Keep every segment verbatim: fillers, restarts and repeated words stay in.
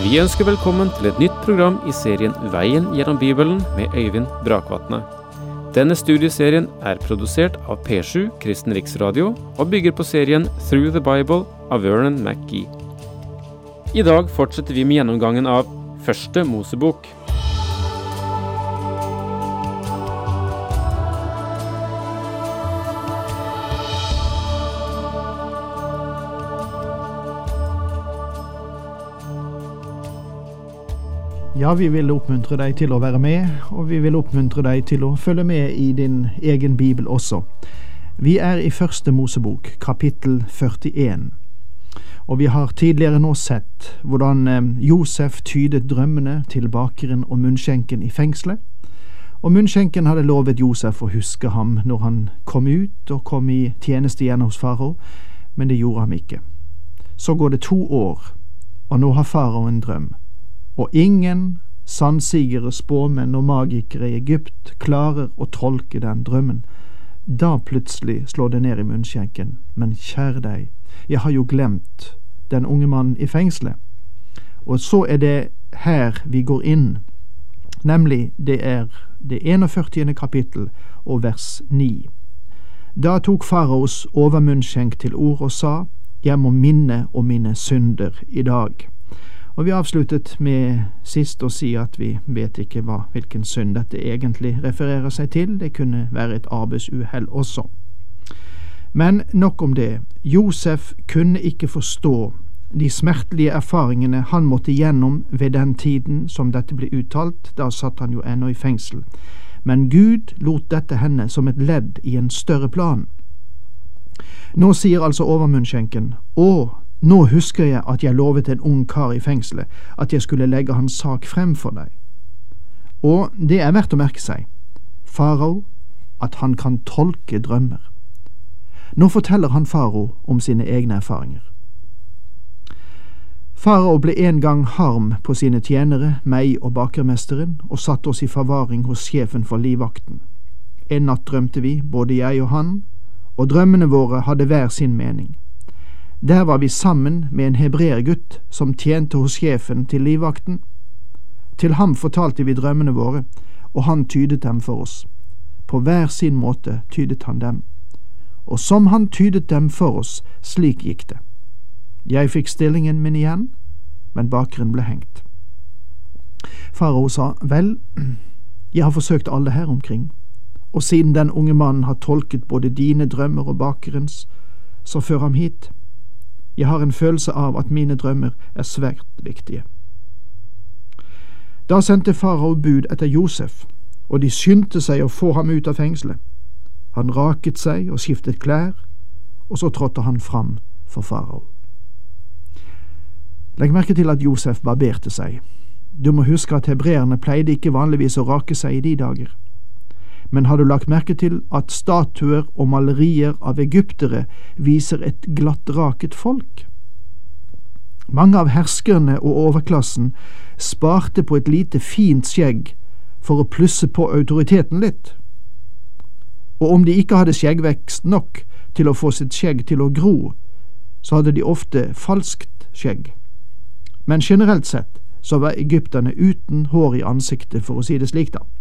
Vi ønsker velkommen til et nytt program i serien Veien gjennom Bibelen med Øyvind Brakvatne. Denne studieserien er produsert av P sju Kristen Riksradio og bygger på serien Through the Bible av Vernon McGee. I dag fortsetter vi med gjennomgangen av Første Mosebok. Ja, vi vil oppmuntre deg til å være med, og vi vil oppmuntre deg til å følge med i din egen bibel også. Vi er i Første Mosebok, kapittel førtien, og vi har tidligere nå sett hvordan Josef tydet drømmene til bakeren og munnskjenken i fengselet, og munnskjenken hadde lovet Josef å huske ham når han kom ut og kom i tjeneste igjen hos farao, men det gjorde han ikke. Så går det to år, og nå har farao en drøm. Og ingen sannsigere, spåmenn og magikere i Egypt klarer å tolke den drømmen. Da plutselig slår det ned i munnskjenken. Men kjære deg, jeg har jo glemt den unge mannen i fengselet. Og så er det her vi går inn. Nemlig, det er det enogførtiende kapittel og vers ni. Da tok faraos overmunnskjenk til ord og sa, jeg må minne om mine synder i dag. Og vi avsluttet med sist å si at vi vet ikke hva, hvilken synd dette egentlig refererer seg til. Det kunne være et arbeidsuhell også. Men nok om det. Josef kunne ikke forstå de smertelige erfaringene han måtte gjennom ved den tiden som dette ble uttalt. Da satt han jo ennå i fengsel. Men Gud lot dette hende som et ledd i en større plan. Nå sier altså overmunnskjenken, å, nå husker jeg at jeg lovet en ung kar i fengselet at jeg skulle legge hans sak frem for deg. Og det er verdt å merke seg, farao, at han kan tolke drømmer. Nå forteller han farao om sine egne erfaringer. Farao ble en gang harm på sine tjenere, meg og bakermesteren, og satte oss i forvaring hos sjefen for livvakten. En natt drømte vi, både jeg og han, og drømmene våre hadde hver sin mening. Der var vi sammen med en hebreergutt som tjente hos sjefen til livvakten. Til ham fortalte vi drømmene våre, og han tydet dem for oss. På hver sin måte tydet han dem. Og som han tydet dem for oss, slik gikk det. Jeg fikk stillingen min igjen, men bakeren ble hengt. Farao sa, vel, jeg har forsøkt alle her omkring, og siden den unge mannen har tolket både dine drømmer og bakerens, så før ham hit. Jeg har en følelse av at mine drømmer er svært viktige. Da sendte farao bud etter Josef, og de skyndte seg å få ham ut av fengselet. Han raket seg og skiftet klær, og så trådte han fram for farao. Legg merke til at Josef barberte seg. Du må huske at hebreerne pleide ikke vanligvis å rake seg i de dager. Men har du lagt merke til at statuer og malerier av egyptere viser et glattraket folk? Mange av herskerne og overklassen sparte på et lite fint skjegg for å plusse på autoriteten litt. Og om de ikke hadde skjeggvekst nok til å få sitt skjegg til å gro, så hadde de ofte falskt skjegg. Men generelt sett så var egypterne uten hår i ansiktet, for å si det slik da.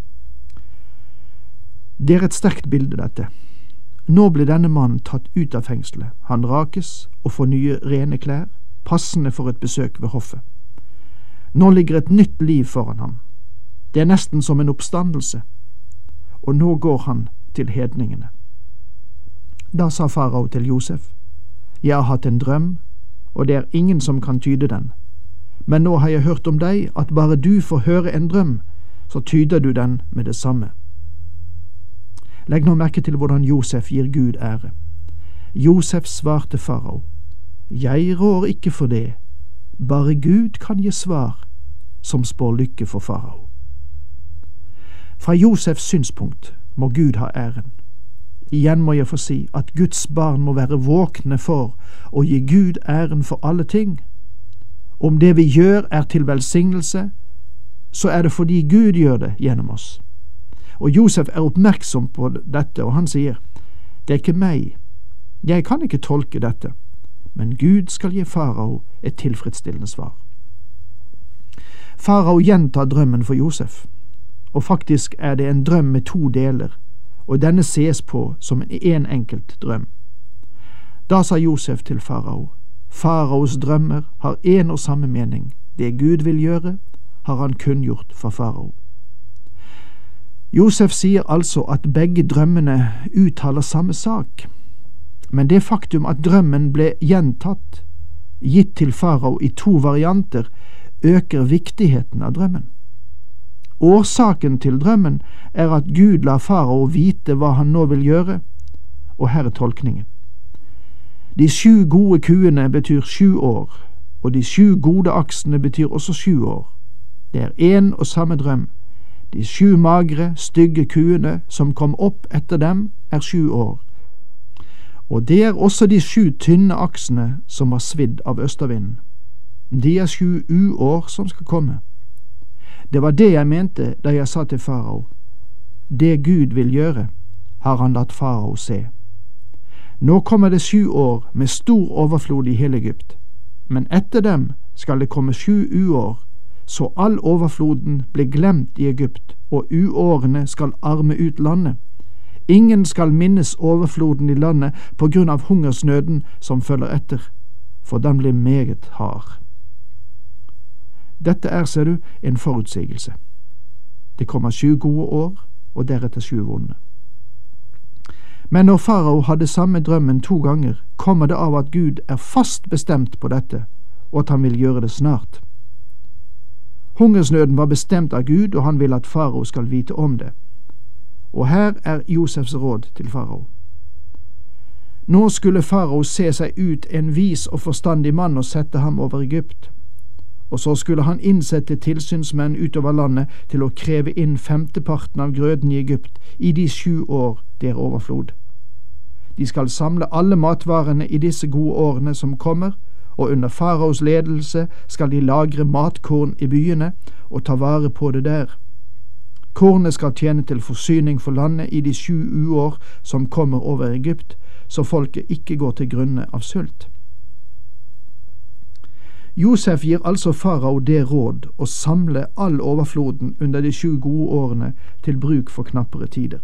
Det er et sterkt bilde, dette. Nå ble denne mannen tatt ut av fengselet. Han rakes og får nye rene klær, passende for et besøk ved hoffet. Nå ligger et nytt liv foran ham. Det er nesten som en oppstandelse. Og nå går han til hedningene. Da sa farao til Josef, jeg har hatt en drøm, og det er ingen som kan tyde den. Men nå har jeg hørt om deg, at bare du får høre en drøm, så tyder du den med det samme. Legg nå merke til hvordan Josef gir Gud ære. Josef svarte farao, jeg rår ikke for det, bare Gud kan gi svar som spår lykke for farao. Fra Josefs synspunkt må Gud ha æren. Igjen må jeg få si at Guds barn må være våkne for å gi Gud æren for alle ting. Om det vi gjør er til velsignelse, så er det fordi Gud gjør det gjennom oss. Og Josef er oppmerksom på dette, og han sier, det er ikke meg, jeg kan ikke tolke dette, men Gud skal gi farao et tilfredsstillende svar. Farao gjentar drømmen for Josef, og faktisk er det en drøm med to deler, og denne ses på som en enkelt drøm. Da sa Josef til farao, faraos drømmer har en og samme mening. Det Gud vil gjøre, har han kunngjort for farao. Josef sier altså at begge drømmene uttaler samme sak, men det faktum at drømmen ble gjentatt, gitt til farao i to varianter, øker viktigheten av drømmen. Årsaken til drømmen er at Gud lar farao vite hva han nå vil gjøre, og her er tolkningen. De sju gode kuene betyr sju år, og de sju gode aksene betyr også sju år. Det er en og samme drøm. De sju magre, stygge kuene som kom opp etter dem, er sju år. Og det er også de sju tynne aksene som var svidd av østervinden. De er sju uår som skal komme. Det var det jeg mente da jeg sa til farao. Det Gud vil gjøre, har han latt farao se. Nå kommer det sju år med stor overflod i hele Egypt, men etter dem skal det komme sju uår, så all overfloden blir glemt i Egypt, og uårene skal arme ut landet. Ingen skal minnes overfloden i landet på grunn av hungersnøden som følger etter, for den blir meget hard. Dette er, ser du, en forutsigelse. Det kommer sju gode år, og deretter sju vonde. Men når farao hadde samme drømmen to ganger, kommer det av at Gud er fast bestemt på dette, og at han vil gjøre det snart. Hungersnøden var bestemt av Gud, og han vil at farao skal vite om det. Og her er Josefs råd til farao. Nå skulle farao se seg ut en vis og forstandig mann og sette ham over Egypt. Og så skulle han innsette tilsynsmenn utover landet til å kreve inn femteparten av grøden i Egypt i de sju år det er overflod. De skal samle alle matvarene i disse gode årene som kommer, og under faraos ledelse skal de lagre matkorn i byene og ta vare på det der. Kornet skal tjene til forsyning for landet i de sju uår som kommer over Egypt, så folket ikke går til grunne av sult. Josef gir altså farao det råd å samle all overfloden under de sju gode årene til bruk for knappere tider.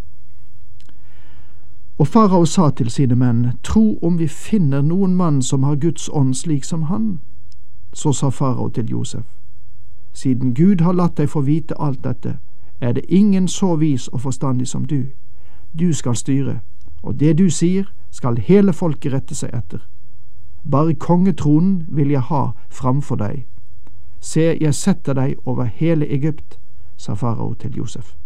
Og farao sa til sine menn, tro om vi finner noen mann som har Guds ånd slik som han. Så sa farao til Josef, siden Gud har latt deg få vite alt dette, er det ingen så vis og forstandig som du. Du skal styre, og det du sier skal hele folket rette seg etter. Bare kongetronen vil jeg ha framfor deg. Se, jeg setter deg over hele Egypt, sa farao til Josef.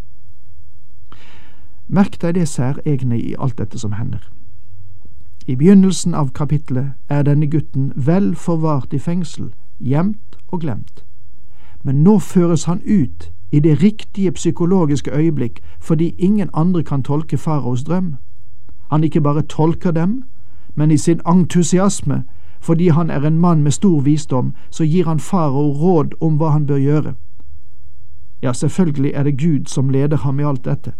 Merk deg det særegne i alt dette som hender. I begynnelsen av kapittelet er denne gutten vel forvart i fengsel, gjemt og glemt. Men nå føres han ut i det riktige psykologiske øyeblikk fordi ingen andre kan tolke faraos drøm. Han ikke bare tolker dem, men i sin entusiasme, fordi han er en mann med stor visdom, så gir han farao råd om hva han bør gjøre. Ja, selvfølgelig er det Gud som leder ham i alt dette.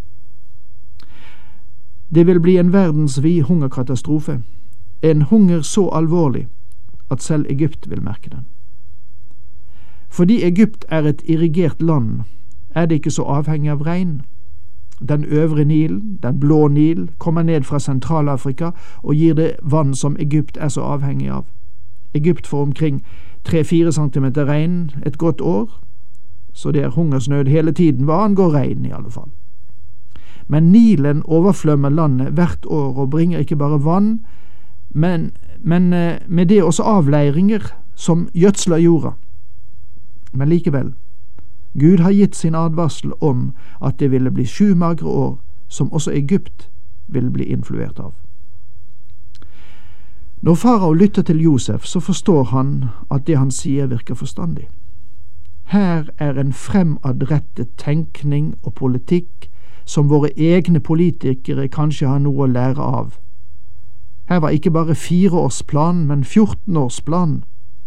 Det vil bli en verdensvid hungerkatastrofe, en hunger så alvorlig at selv Egypt vil merke den. Fordi Egypt er et irrigert land, er det ikke så avhengig av regn. Den øvre Nil, den blå Nil, kommer ned fra Sentral-Afrika og gir det vann som Egypt er så avhengig av. Egypt får omkring tre-fire centimeter regn et godt år, så det er hungersnød hele tiden hva angår regn i alle fall. Men Nilen overflømmer landet hvert år og bringer ikke bare vann, men, men med det også avleiringer som gjødsler jorda. Men likevel, Gud har gitt sin advarsel om at det ville bli sju magre år, som også Egypt ville bli influert av. Når farao lytter til Josef, så forstår han at det han sier virker forstandig. Her er en fremadrettet tenkning og politikk som våre egne politikere kanskje har noe å lære av. Her var ikke bare fireårsplan, men fjortenårsplan.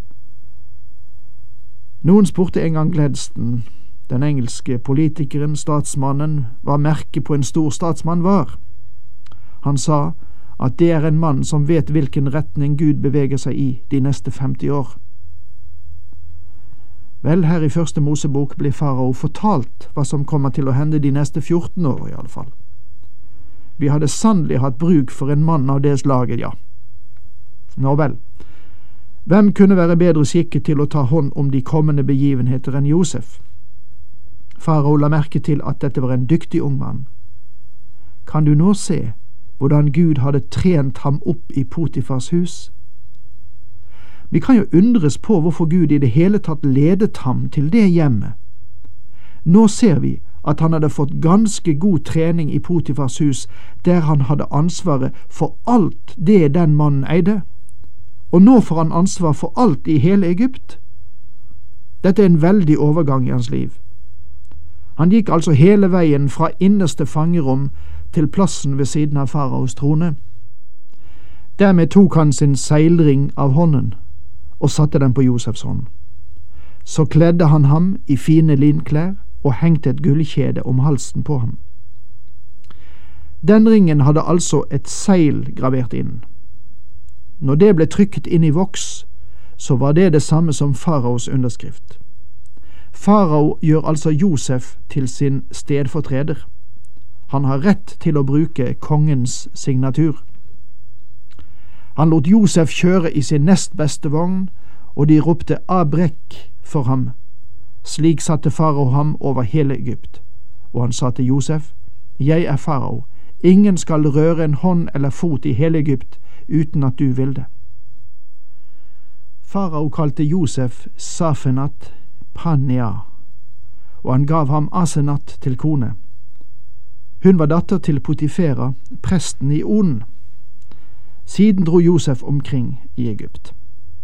Noen spurte en gang Gladstone, den engelske politikeren, statsmannen, hva merket på en stor statsmann var. Han sa at det er en mann som vet hvilken retning Gud beveger seg i de neste femti år. Vel, her i første Mosebok blir farao fortalt hva som kommer til å hende de neste fjorten år i alle fall. Vi hadde sannelig hatt bruk for en mann av det slaget, ja. Nå vel, hvem kunne være bedre skikket til å ta hånd om de kommende begivenheter enn Josef? Farao la merke til at dette var en dyktig ung mann. Kan du nå se hvordan Gud hadde trent ham opp i Potifars hus? Vi kan jo undres på hvorfor Gud i det hele tatt ledet ham til det hjemmet. Nå ser vi at han hadde fått ganske god trening i Potifars hus, der han hadde ansvaret for alt det den mannen eide. Og nå får han ansvar for alt i hele Egypt. Dette er en veldig overgang i hans liv. Han gikk altså hele veien fra innerste fangerom til plassen ved siden av faraos trone. Dermed tok han sin seilring av hånden og satte den på Josefs hånd. Så kledde han ham i fine linklær og hengte et gullkjede om halsen på ham. Den ringen hadde altså et seil gravert inn. Når det ble trykket inn i voks, så var det det samme som faraos underskrift. Farao gjør altså Josef til sin stedfortreder. Han har rett til å bruke kongens signatur. Han lot Josef kjøre i sin nest beste vogn, og de ropte Abrek for ham. Slik satte farao ham over hele Egypt. Og han sa til Josef, jeg er farao, ingen skal røre en hånd eller fot i hele Egypt uten at du vil det. Farao kalte Josef Safenat Pania, og han gav ham Asenat til kone. Hun var datter til Potifera, presten i On. Siden dro Josef omkring i Egypt.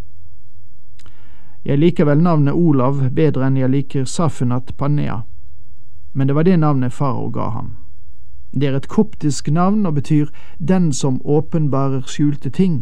Jeg liker vel navnet Olav bedre enn jeg liker Safenat Panea, men det var det navnet farao ga ham. Det er et koptisk navn og betyr den som åpenbarer skjulte ting.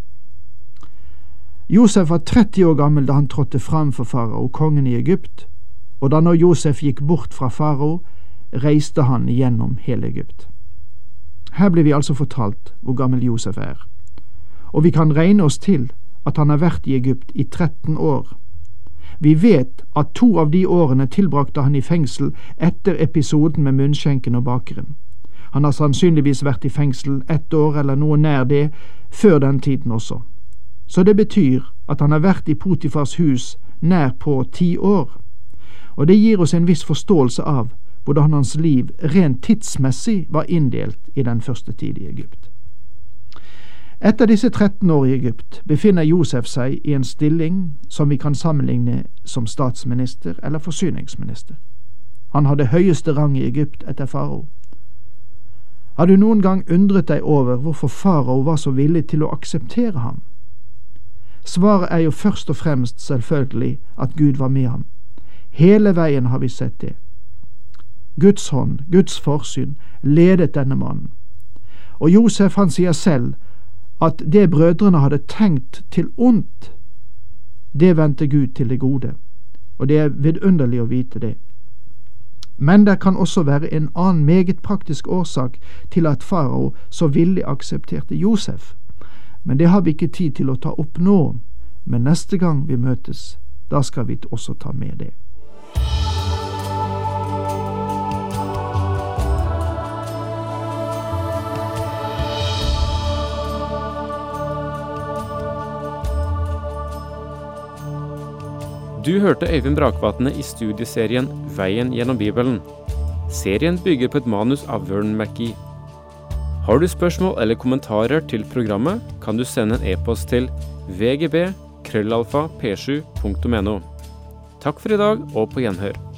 Josef var tretti år gammel da han trådte fram for farao, kongen i Egypt, og da når Josef gikk bort fra farao, reiste han gjennom hele Egypt. Her blir vi altså fortalt hvor gammel Josef er, og vi kan regne oss til at han har vært i Egypt i tretten år. Vi vet at to av de årene tilbrakte han i fengsel etter episoden med munnskjenken og bakeren. Han har sannsynligvis vært i fengsel ett år eller noe nær det før den tiden også. Så det betyr at han har vært i Potifars hus nær på ti år, og det gir oss en viss forståelse av hvordan hans liv rent tidsmessig var inndelt i den første tid i Egypt. Etter disse tretten år i Egypt befinner Josef seg i en stilling som vi kan sammenligne som statsminister eller forsyningsminister. Han hadde høyeste rang i Egypt etter farao. Har du noen gang undret deg over hvorfor farao var så villig til å akseptere ham? Svaret er jo først og fremst selvfølgelig at Gud var med ham. Hele veien har vi sett det. Guds hånd, Guds forsyn, ledet denne mannen. Og Josef han sier selv at det brødrene hadde tenkt til ondt, det vendte Gud til det gode, og det er vidunderlig å vite det. Men det kan også være en annen meget praktisk årsak til at farao så villig aksepterte Josef. Men det har vi ikke tid til å ta opp nå, men neste gang vi møtes, da skal vi også ta med det. Du hørte Øyvind Brakvatne i studieserien Veien gjennom Bibelen. Serien bygger på et manus av Vern McGee. Har du spørsmål eller kommentarer til programmet, kan du sende en e-post til v g b krøllalfa p sju punktum n o. Takk for i dag, og på gjenhør.